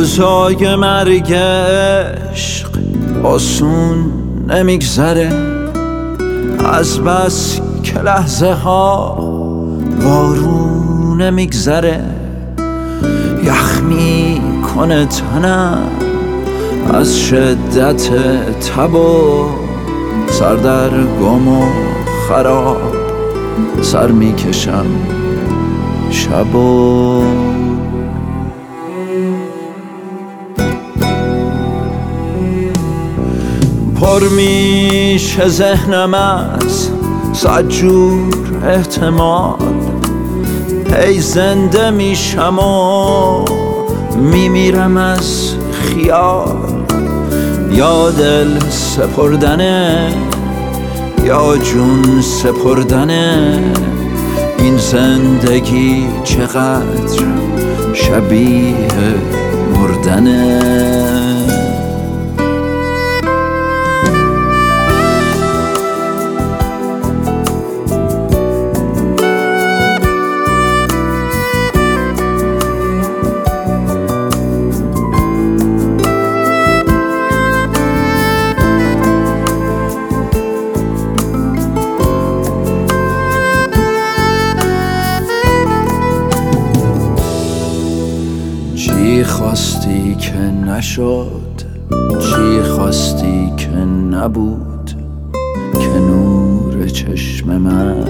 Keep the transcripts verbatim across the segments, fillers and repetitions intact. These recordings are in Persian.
روزای مرگ عشق آسون نمیگذره، از بس که لحظه ها بارون نمیگذره. یخ میکنه تنم از شدت تب و سردرگم و خراب، سر میکشم شب و پر میشه ذهنم از صد جور احتمال. ای زنده میشم و میمیرم از خیال، یا دل سپردنه یا جون سپردنه. این زندگی چقدر شبیه مردنه. چی خواستی که نشد، چی خواستی که نبود، که نور چشم من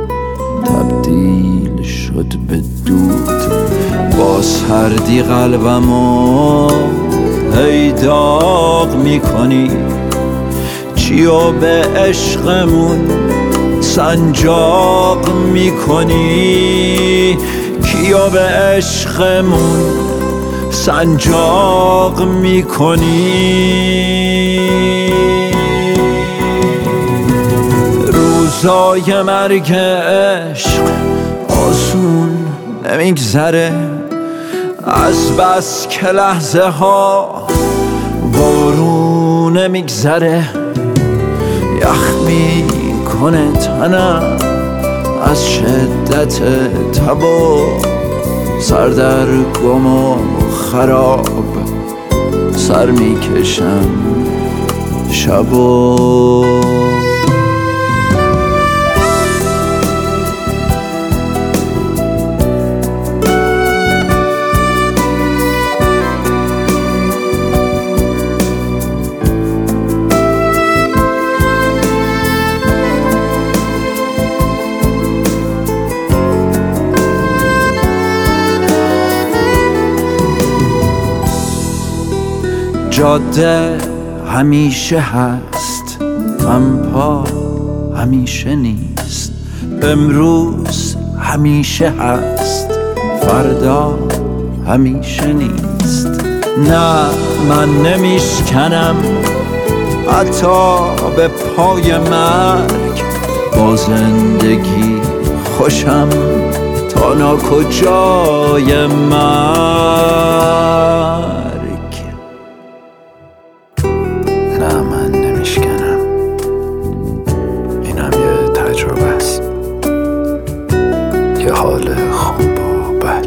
تبدیل شد به دود. با سردی قلبمو هی داغ میکنی، چیو به عشقمون سنجاق میکنی، کیو به عشقمون سنجاق میکنی. روزای مرگ عشق آسون نمیگذره، از بس که لحظه ها بارون نمیگذره. یخ میکنه تنم از شدت تب و سردرگم و خراب، سر میکشم شب و جاده همیشه هست، غمپا همیشه نیست. امروز همیشه هست، فردا همیشه نیست. نه من نمیشکنم حتی به پای مرگ، با زندگی خوشم تا ناکجای مرگ. نه من نمیشکنم، اینم یه تجربه است، یه حال خوب و بد،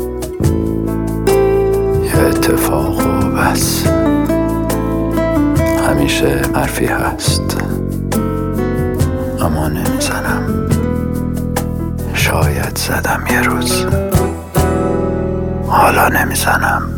یه اتفاق و بس. همیشه حرفی هست اما نمیزنم، شاید زدم یه روز، حالا نمیزنم.